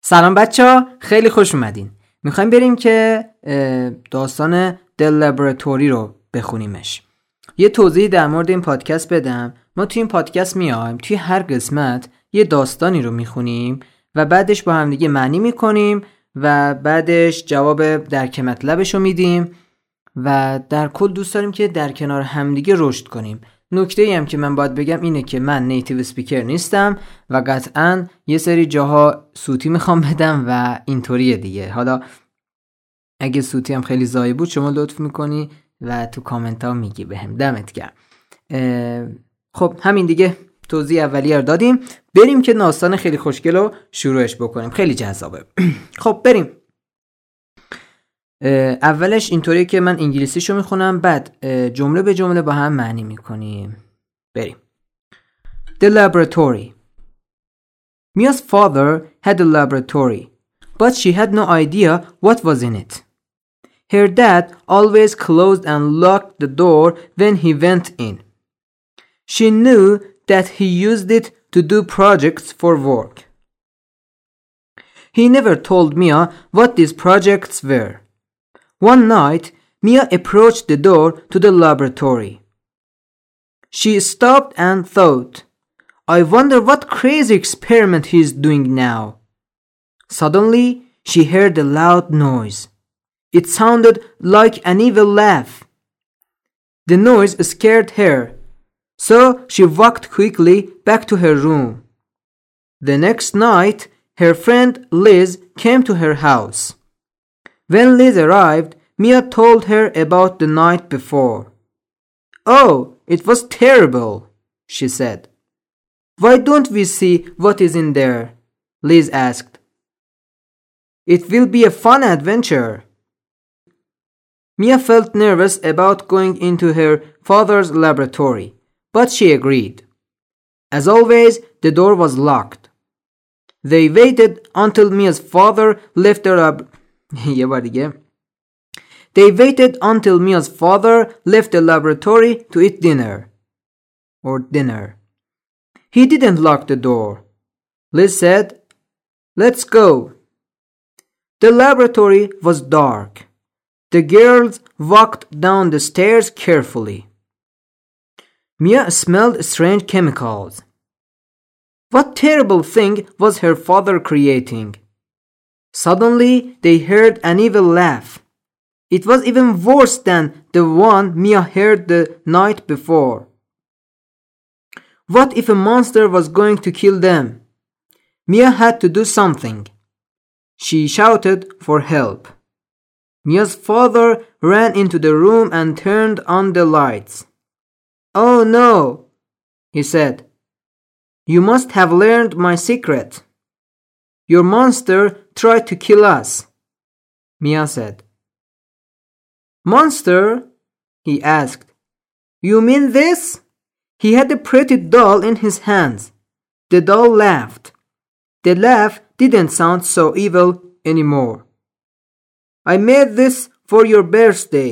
سلام بچه‌ها، خیلی خوش اومدین. میخوایم بریم که داستان The Laboratory رو بخونیمش. یه توضیح در مورد این پادکست بدم. ما توی این پادکست میایم توی هر قسمت یه داستانی رو میخونیم و بعدش با هم دیگه معنی میکنیم و بعدش جواب درک مطلبش رو میدیم و در کل دوست داریم که در کنار همدیگه رشد کنیم. نکته‌ای هم که من باید بگم اینه که من نیتیو اسپیکر نیستم و قطعاً یه سری جاها صوتی میخوام بدم و اینطوریه دیگه. حالا اگه صوتی هم خیلی ضایع بود شما لطف میکنی و تو کامنت ها میگی بهم. دمت گرم. خب همین دیگه، توضیح اولیه رو دادیم. بریم که داستان خیلی خوشگل رو شروعش بکنیم، خیلی جذابه. خب بریم. اولش اینطوریه که من انگلیسیشو میخونم، بعد جمله به جمله با هم معنی میکنیم. بریم. The laboratory. Mia's father had a laboratory, but she had no idea what was in it. Her dad always closed and locked the door when he went in. She knew that he used it to do projects for work. He never told Mia what these projects were. One night, Mia approached the door to the laboratory. She stopped and thought, I wonder what crazy experiment he's doing now. Suddenly, she heard a loud noise. It sounded like an evil laugh. The noise scared her, so she walked quickly back to her room. The next night, her friend Liz came to her house. When Liz arrived, Mia told her about the night before. Oh, it was terrible, she said. Why don't we see what is in there? Liz asked. It will be a fun adventure. Mia felt nervous about going into her father's laboratory, but she agreed. As always, the door was locked. They waited until Mia's father left the They waited until Mia's father left the laboratory to eat dinner. He didn't lock the door. Liz said, Let's go. The laboratory was dark. The girls walked down the stairs carefully. Mia smelled strange chemicals. What terrible thing was her father creating? Suddenly, they heard an evil laugh. It was even worse than the one Mia heard the night before. What if a monster was going to kill them? Mia had to do something. She shouted for help. Mia's father ran into the room and turned on the lights. Oh no, he said. You must have learned my secret. Your monster tried to kill us, Mia said. Monster? He asked. You mean this? He had a pretty doll in his hands. The doll laughed. The laugh didn't sound so evil anymore. I made this for your birthday.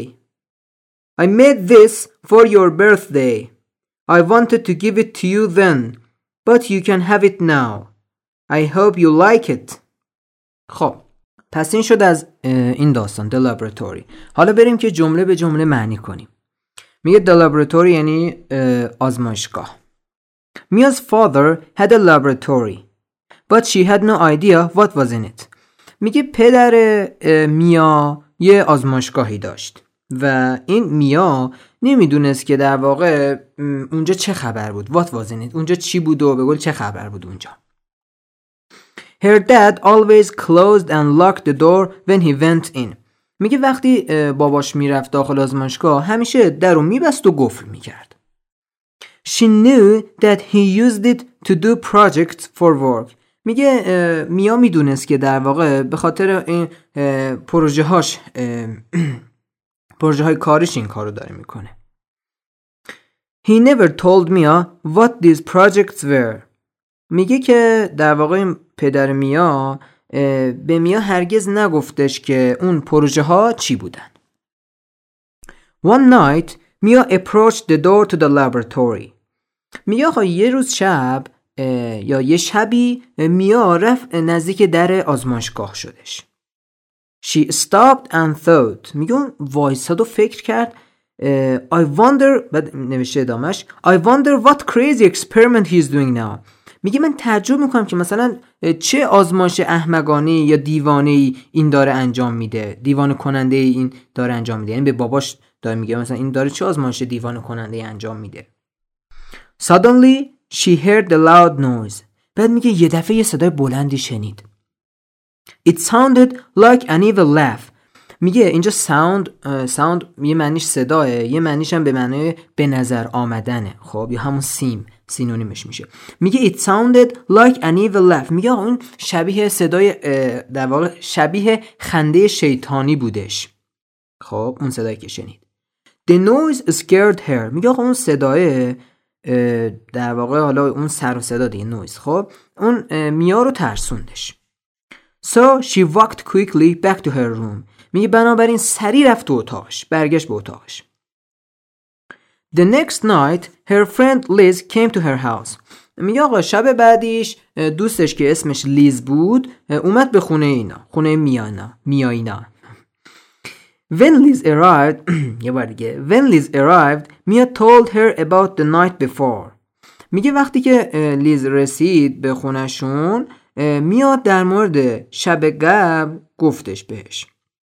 I wanted to give it to you then, but you can have it now. I hope you like it. خب پس این شد از این داستان The Laboratory. حالا بریم که جمله به جمله معنی کنیم. میگه The Laboratory یعنی آزمایشگاه. Mia's father had a laboratory, but she had no idea what was in it. میگه پدر میا یه آزمایشگاهی داشت و این میا نمیدونست که در واقع اونجا چه خبر بود. What was in it. اونجا چی بود و بگل چه خبر بود اونجا. Her dad always closed and locked the door when he went in. میگه وقتی باباش میرفت داخل آزمایشگاه همیشه در رو میبست و قفل میکرد. She knew that he used it to do projects for work. میگه میا میدونست که در واقع به خاطر این پروژه های کاریش این کارو داره میکنه. He never told Mia what these projects were. میگه که در واقع پدر میا به میا هرگز نگفتش که اون پروژه ها چی بودن. One night, Mia approached the door to the laboratory. میا یه روز شب یا یه شبی میا رفت نزدیک در آزمایشگاه شدش. She stopped and thought. میگه اون وایساد و فکر کرد. I wonder بعد نوشته ادامش I wonder what crazy experiment he's doing now. میگه من تعجب میکنم که مثلا چه آزمایش احمقانه یا دیوانه این داره انجام میده، دیوانه کننده این داره انجام میده. یعنی به باباش داره میگه مثلا این داره چه آزمایش دیوانه کننده انجام میده. Suddenly she heard the loud noise. بعد میگه یه دفعه یه صدای بلندی شنید. It sounded like an evil laugh. میگه اینجا sound یه معنیش صداه، یه معنیش هم به معنی به نظر آمدنه. خب یا همون سینونیمش میشه. میگه it sounded like an evil laugh. میگه اون شبیه صدای در واقع شبیه خنده شیطانی بودش. خب اون صدایی که شنید. The noise scared her. میگه اون صدای در واقع حالا اون سر و صدا دیگه نویز، خب اون میا رو ترسوندش. So she walked quickly back to her room. میگه بنابراین سریع رفت تو اتاقش، برگشت به اتاقش. The next night her friend Liz came to her house. میگه آقا شب بعدیش دوستش که اسمش لیز بود اومد به خونه اینا، خونه میاینا. When Liz arrived یه بار دیگه When Liz arrived Mia told her about the night before. میگه وقتی که لیز رسید به خونهشون میا در مورد شب قبل گفتش بهش.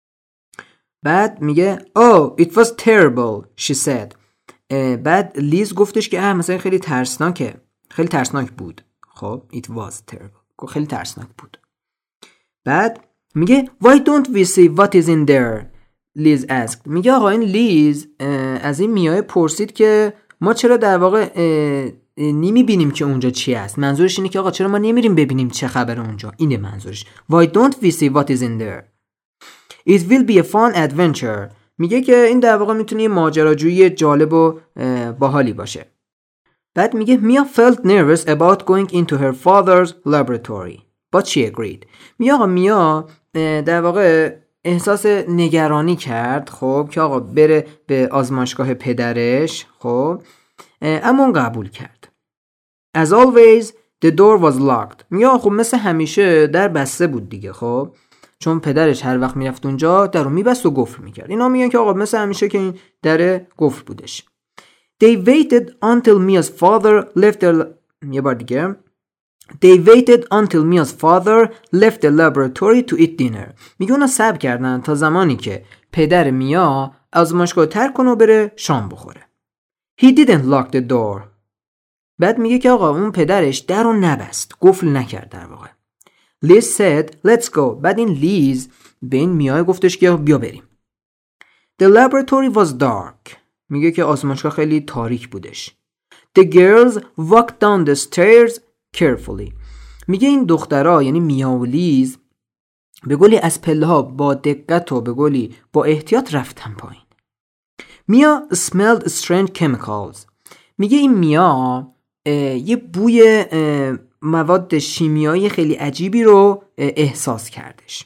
بعد میگه Oh it was terrible she said. بعد لیز گفتش که مثلا خیلی ترسناک بود. خب it was terrible خیلی ترسناک بود. بعد میگه Why don't we see what is in there? لیز asked. میگه آقا این لیز از این میای پرسید که ما چرا در واقع نمیبینیم که اونجا چی هست. منظورش اینه که آقا چرا ما نمیریم ببینیم چه خبر اونجا. اینه منظورش. Why don't we see what is in there? It will be a fun adventure. میگه که این در واقع میتونه یه ماجراجویی جالب و باحالی باشه. بعد میگه Mia felt nervous about going into her father's laboratory but she agreed. میگه آقا میا در واقع احساس نگرانی کرد، خب که آقا بره به آزمایشگاه پدرش، خب اما اون قبول کرد. As always the door was locked. میگه خب مثل همیشه در بسته بود دیگه، خب چون پدرش هر وقت میرفت اونجا در رو میبست و قفل میکرد. اینا میگن که آقا مثل همیشه که این در قفل بودش. They waited until Mia's father left their یه بار دیگه They waited until Mia's father left the laboratory to eat dinner. میگه اونا صبر کردن تا زمانی که پدر میا آزمایشگاه ترک کنه و بره شام بخوره. He didn't lock the door. بعد میگه که آقا اون پدرش در رو نبست، قفل نکرد در واقع. Liz said let's go. بعد این لیز به این میا گفتش که بیا بریم. The laboratory was dark. میگه که آزمایشگاه خیلی تاریک بودش. The girls walked down the stairs carefully. میگه این دخترها یعنی میا و لیز به قولی از پله ها با دقت و به قولی با احتیاط رفتن پایین. میا smelled strange chemicals. میگه این میا یه بوی مواد شیمیایی خیلی عجیبی رو احساس کردش.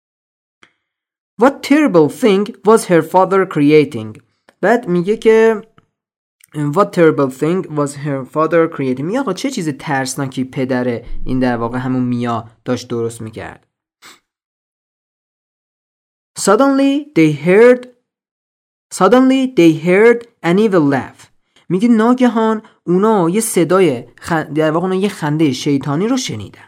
What terrible thing was her father creating. بعد میگه که What terrible thing was her father creating. میگه آقا چه چیز ترسناکی پدر این در واقع همون میا داشت درست میکرد. Suddenly they heard an evil laugh. میگه ناگهان اونا یه صدای در واقع اونا یه خنده شیطانی رو شنیدن.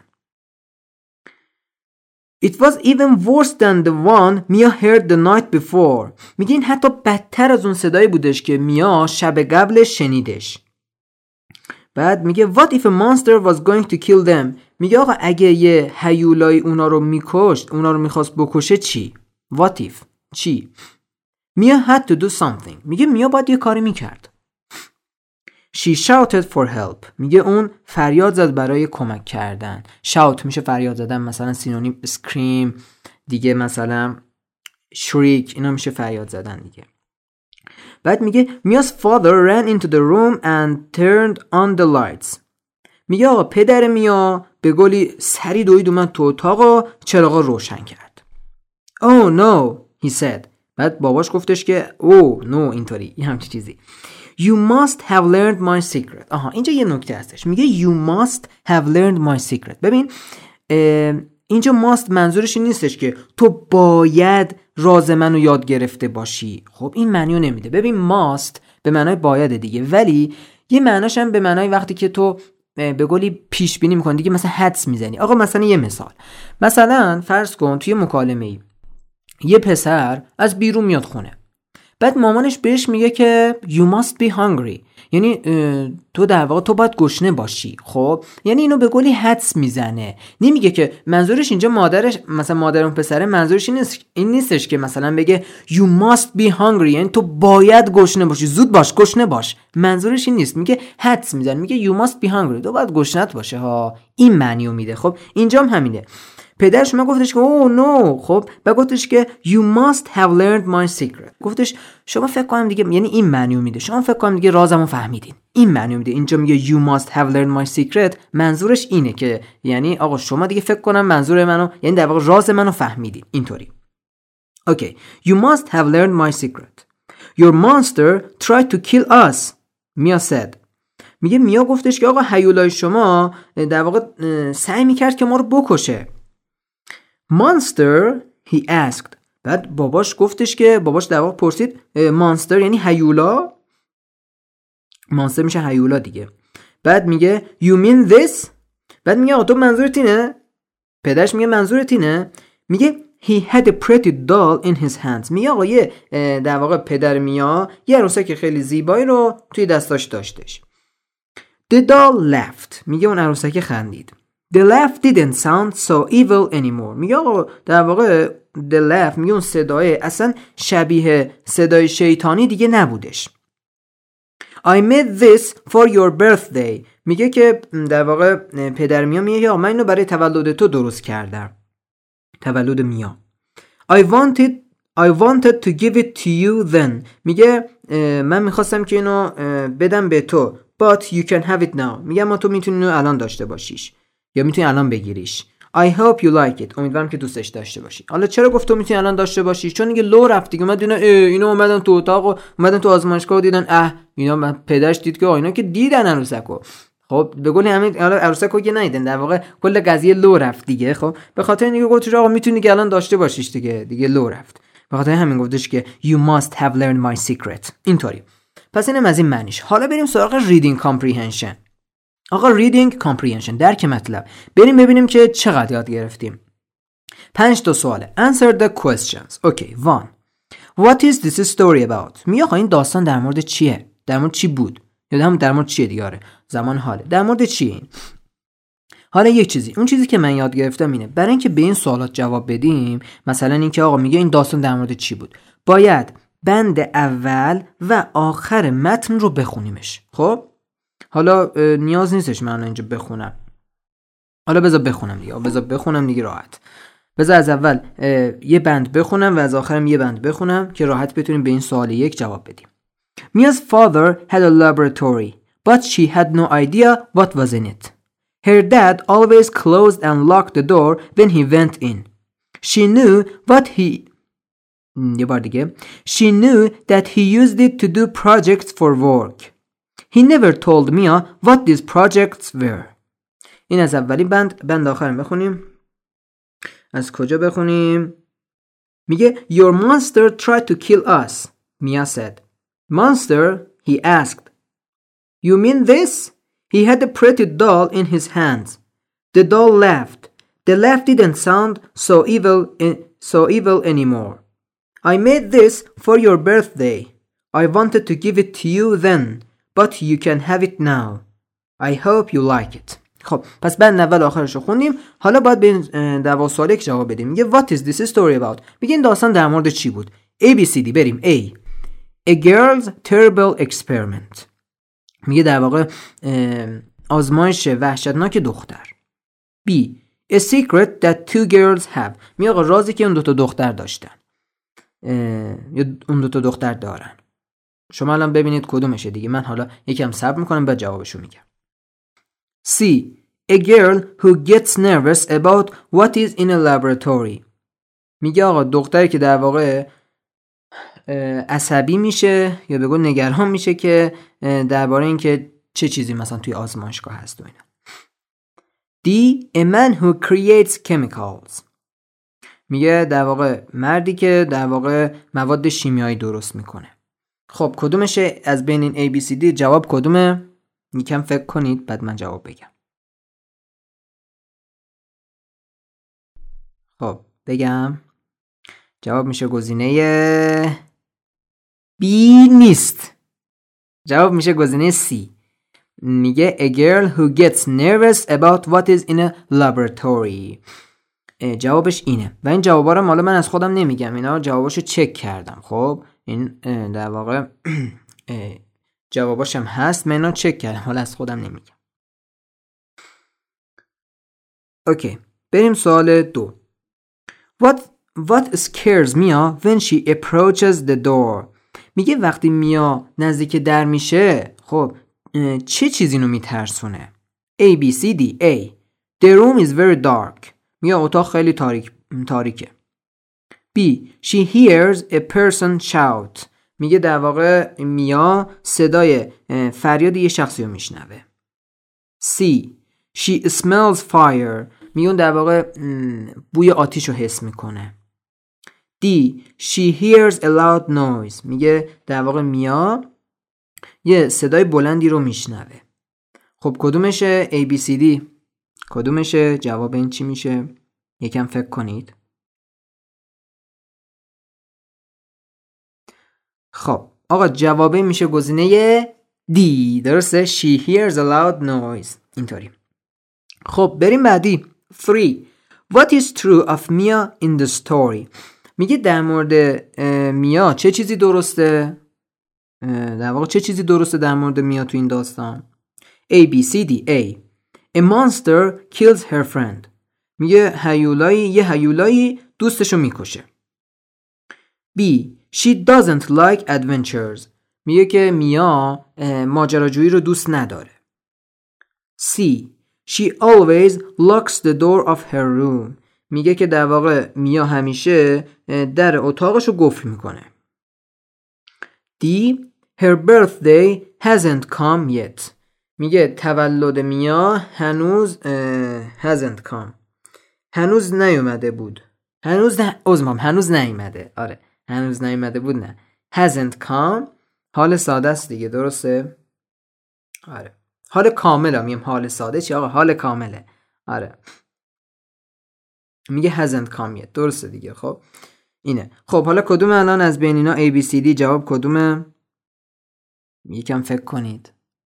It was even worse than the one Mia heard the night before. میگه این حتی بدتر از اون صدایی بودش که میا شب قبلش شنیدش. بعد میگه What if a monster was going to kill them. میگه آقا اگه یه هیولای اونا رو میکشت، اونا رو میخواست بکشه چی؟ What if؟ چی؟ Mia had to do something. میگه میا باید یه کاری میکرد. She shouted for help. میگه اون فریاد زد برای کمک کردن. shout میشه فریاد زدن، مثلا سینونیم scream دیگه، مثلا shriek اینا میشه فریاد زدن دیگه. بعد میگه Mia's father ran into the room and turned on the lights. میگه آقا پدر میا به قولی سری دوید اومد تو اتاق و چراغا روشن کرد. Oh no he said. بعد باباش گفتش که oh no اینطوری یه همچی چیزی. You must have learned my secret. آها اینجا یه نکته هستش، میگه you must have learned my secret. ببین اینجا must منظورش این نیستش که تو باید راز منو یاد گرفته باشی. خب این معنیو نمیده. ببین must به معنای باید دیگه، ولی یه معناش هم به معنای وقتی که تو به قولی پیش بینی میکنی دیگه، مثلا حدس میزنی. آقا مثلا یه مثال، مثلا فرض کن توی مکالمه‌ای یه پسر از بیرون میاد خونه، بعد مامانش بهش میگه که you must be hungry، یعنی تو در واقع تو باید گشنه باشی. خب یعنی اینو به قولی حدس میزنه، نمیگه که منظورش اینجا مادرش، مثلا مادر اون پسره منظورش این نیستش که مثلا بگه you must be hungry، یعنی تو باید گشنه باشی، زود باش گشنه باش. منظورش این نیست، میگه حدس میزنه، میگه you must be hungry، تو باید گشنت باشه ها. این معنیو میده. خب اینجا هم همینه. پدرش من گفتش که اوه نو، خب بعد گفتش که you must have learned my secret. گفتش شما فکر کنم دیگه، یعنی این معنیو میده، شما فکر کنم دیگه رازمو فهمیدین. این معنیو میده. اینجا میگه you must have learned my secret، منظورش اینه که یعنی آقا شما دیگه فکر کنم منظور منو، یعنی در واقع راز منو فهمیدین. اینطوری. Okay, you must have learned my secret. Your monster tried to kill us. Mia said. میگه میا گفتش که آقا هیولای شما در واقع سعی میکرد که ما رو بکشه. Monster, he asked. بعد باباش گفتش که باباش در واقع پرسید monster یعنی هیولا، monster میشه هیولا دیگه. بعد میگه you mean this. بعد میگه آقا تو منظورت اینه؟ پدرش میگه منظورت اینه؟ میگه he had a pretty doll in his hands. میگه آقا یه در واقع پدر میا یه عروسک خیلی زیبایی رو توی دستاش داشتش. The doll laughed. میگه اون عروسک خندید. The laugh didn't sound so evil anymore. میگه آقا در واقع the laugh، میگه اون صدای اصلا شبیه صدای شیطانی دیگه نبودش. I made this for your birthday. میگه که در واقع پدر میا میگه من اینو برای تولد تو درست کردم. تولد میا. I wanted to give it to you then. میگه من میخواستم که اینو بدم به تو. But you can have it now. میگه اما تو میتونی اینو الان داشته باشیش یا میتونی الان بگیریش. I hope you like it. امیدوارم که دوستش داشته باشی. حالا چرا گفت تو میتونی الان داشته باشی؟ چون دیگه لو رفت دیگه. اومدن اینا اومدن تو اتاق و اومدن تو آزمایشگاه و دیدن اینا پدرش دید که اینا که دیدن عروسکو. خب به قول همین عروسکو که ندیدن، در واقع کل قضیه لو رفت دیگه. خب به خاطر اینکه گفتش آقا میتونی که الان داشته باشیش دیگه لو رفت. به خاطر همین گفتش که you must have learned my secret. اینطوری. پس اینم از این معنیش. حالا بریم سراغ reading comprehension. آقا reading comprehension درک مطلب. بریم ببینیم که چقدر یاد گرفتیم. 5 تا سواله. Answer the questions. Okay, 1. What is this story about? میگه آقا این داستان در مورد چیه؟ در مورد چی بود؟ یا در مورد چیه دیگه؟ آره زمان حاله. در مورد چیه این؟ حالا یک چیزی، اون چیزی که من یاد گرفتم اینه، برای اینکه به این سوالات جواب بدیم، مثلا اینکه آقا میگه این داستان در مورد چی بود، باید بند اول و آخر متن رو بخونیمش. خب حالا نیاز نیستش من اینجا بخونم. حالا بذار بخونم دیگه راحت. بذار از اول یه بند بخونم و از آخرم یه بند بخونم که راحت بتونیم به این سوال یک جواب بدیم. Mia's father had a laboratory, but she had no idea what was in it. Her dad always closed and locked the door when he went in. She knew that he used it to do projects for work. He never told Mia what these projects were. این از اولین بند آخرم بخونیم. از کجا بخونیم؟ میگه Your monster tried to kill us, Mia said. Monster, he asked. You mean this? He had a pretty doll in his hands. The doll laughed. The laugh didn't sound so evil anymore. I made this for your birthday. I wanted to give it to you then, but you can have it now. I hope you like it. خب پس بند اول آخرش رو خوندیم. حالا باید به این سوال یک جواب بدیم. میگه What is this story about? میگه این داستان در مورد چی بود؟ ABCD بریم. A girl's terrible experiment. میگه در واقع آزمایش وحشتناک دختر. B a secret that two girls have. میگه آقا رازی که اون دو تا دختر داشتن یا اون دو تا دختر دارن. شما الان ببینید کدومشه دیگه. من حالا یکم صبر میکنم بعد جوابشو میگم. C a girl who gets nervous about what is in a laboratory. میگه آقا دختری که در واقع عصبی میشه یا به قول نگران میشه که درباره این که چه چیزی مثلا توی آزمایشگاه هست و اینا. D. A man who creates chemicals. میگه در واقع مردی که در واقع مواد شیمیایی درست میکنه. خب کدومشه از بین این ABCD؟ جواب کدومه؟ یکم فکر کنید بعد من جواب بگم. خب بگم جواب میشه گزینه B نیست. جواب میشه گزینه C. میگه a girl who gets nervous about what is in a laboratory. جوابش اینه و این جوابا رو حالا من از خودم نمیگم، اینا جواباشو چک کردم. خب این در واقع جواباشم هست، من اینا چک کردم، حالا از خودم نمیگم. اوکی بریم سوال 2. What scares Mia when she approaches the door. میگه وقتی میا نزدیک در میشه خب چه چیزی رو میترسونه؟ A B C D. A. The room is very dark. میگه اتاق خیلی تاریکه. B. She hears a person shout. میگه در واقع میا صدای فریاد یه شخصی رو میشنوه. C. She smells fire. میگه در واقع بوی آتیش رو حس میکنه. D. She hears a loud noise. میگه در واقع میا یه صدای بلندی رو میشنوه. خب کدومشه؟ A B C D. کدومشه؟ جواب این چی میشه؟ یکم فکر کنید. خب آقا جواب میشه گزینه D. درسته؟ She hears a loud noise. اینطوری. خب بریم بعدی. 3. What is true of Mia in the story. میگه در مورد میا چه چیزی درسته؟ در واقع چه چیزی درسته در مورد میا تو این داستان؟ A B C D. A. A monster kills her friend. میگه یه هیولایی دوستشو میکشه. B. She doesn't like adventures. میگه که میا ماجراجویی رو دوست نداره. C. She always locks the door of her room. میگه که در واقع میا همیشه در اتاقش رو قفل میکنه. D. Her birthday hasn't come yet. میگه تولد میا هنوز hasn't come. هنوز نیومده بود. هنوز نیومده. آره هنوز نیومده بود نه. hasn't come حال ساده است دیگه، درسته؟ آره حال کامله. میگم حال ساده چی آقا؟ حال کامله. آره میگه hasn't come yet. درسته دیگه. خب اینه. خب حالا کدوم الان از بین اینا A B C D؟ جواب کدومه؟ یکم فکر کنید.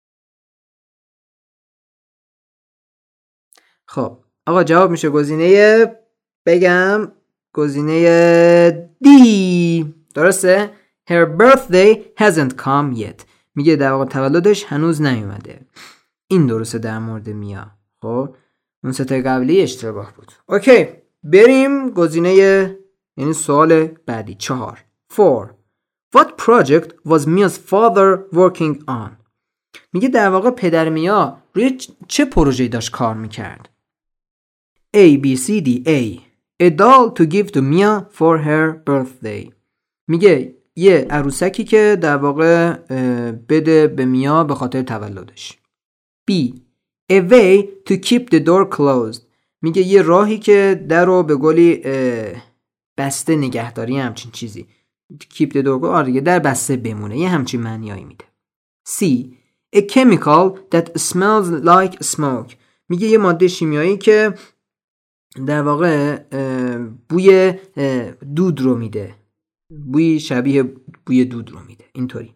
خب آقا جواب میشه گزینه بگم گزینه D. درسته؟ Her birthday hasn't come yet. میگه در واقع تولدش هنوز نیومده. این درسته در مورد میا. خب اون سه قبلی اشتباه بود. اوکی بریم گزینه یعنی سوال بعدی. 4. 4. What project was Mia's father working on. میگه در واقع پدر میا روی چه پروژه‌ای داشت کار میکرد؟ A B C D. A. A doll to give to Mia for her birthday. میگه یه عروسکی که در واقع بده به میا به خاطر تولدش. B. A way to keep the door closed. میگه یه راهی که در رو به قولی بسته نگهداری، همچین چیزی. keep the door آره در بسته بمونه، یه همچین معنیایی میده. C. A chemical that smells like smoke. میگه یه ماده شیمیایی که در واقع بوی دود رو میده، بوی شبیه بوی دود رو میده. اینطوری.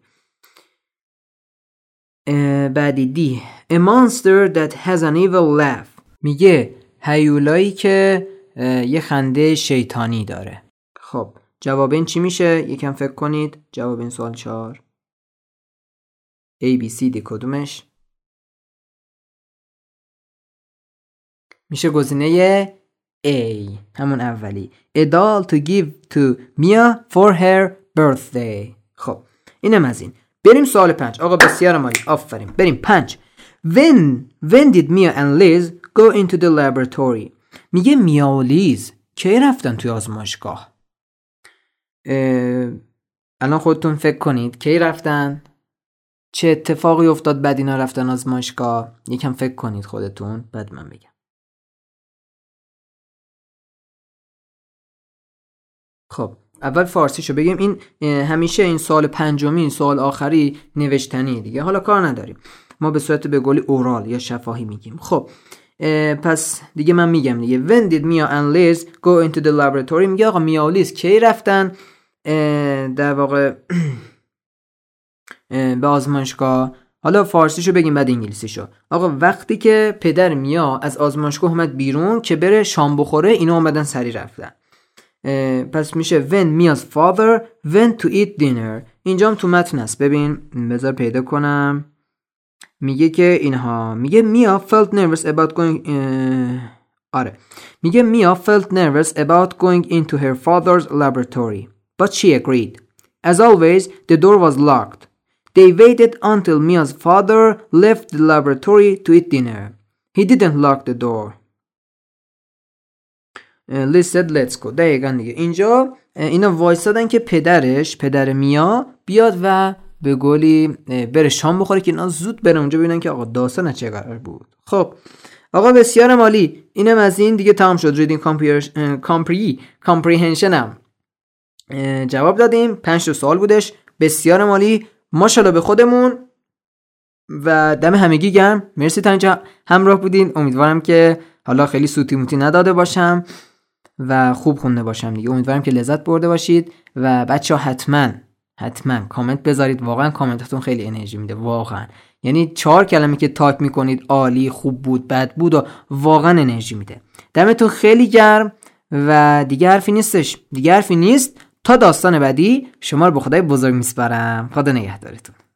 بعدی D. A monster that has an evil laugh. میگه هیولایی که یه خنده شیطانی داره. خب جواب این چی میشه؟ یکم فکر کنید. جواب این سوال 4 A B C D کدومش؟ میشه گزینه A، همون اولی. A doll to give to Mia for her birthday. خب اینم از این. بریم سوال 5. آقا بسیار عالی، آفرین. بریم 5. When did Mia and Liz go into the laboratory. میگه میا و لیز کی رفتن توی آزمایشگاه؟ الان خودتون فکر کنید کی رفتن، چه اتفاقی افتاد بعد اینا رفتن آزمایشگاه. یکم فکر کنید خودتون بعد من بگم. خب اول فارسیشو بگیم. این همیشه این سوال پنجمی، سوال آخری نوشتنی دیگه، حالا کار نداریم، ما به صورت به قولی اورال یا شفاهی میگیم. خب پس دیگه من میگم دیگه. When did Mia and Liz go into the laboratory؟ میگه آقا میا و لیز کی رفتن در واقع به آزمایشگاه. حالا فارسیشو بگیم بعد انگلیسیشو. آقا وقتی که پدر میا از آزمایشگاه اومد بیرون که بره شام بخوره، اینا اومدن سری رفتن. پس میشه when Mia's father went to eat dinner. اینجا هم تو متن است، ببین بذار پیدا کنم. میگه که اینها، میگه Mia felt nervous about going میگه Mia felt nervous about going into her father's laboratory, but she agreed. As always, the door was locked. They waited until Mia's father left the laboratory to eat dinner. He didn't lock the door. Liz said let's go. دقیقا دیگه اینجا اینا وایسادن که پدر میا بیاد و به قولی بره شام بخوره که اینا زود برن اونجا ببینن که آقا داستان چه قرار بود. خب آقا بسیار عالی، اینم از این دیگه تمام شد. ریدینگ کامپریهنشن هم جواب دادیم. 5 تا سوال بودش. بسیار عالی، ماشاءالله به خودمون و دم همگی گرم. مرسی تا اینجا همراه بودین. امیدوارم که حالا خیلی سوتی موتی نداده باشم و خوب خونده باشم دیگه. امیدوارم که لذت برده باشید و بچه‌ها حتما کامنت بذارید. واقعا کامنتاتون خیلی انرژی میده واقعا. یعنی 4 کلمه که تایپ میکنید عالی، خوب بود، بد بود و واقعا انرژی میده. دمتون خیلی گرم و دیگه حرفی نیست. تا داستان بعدی شما رو به خدای بزرگ میسپارم. خدا نگهدارتون.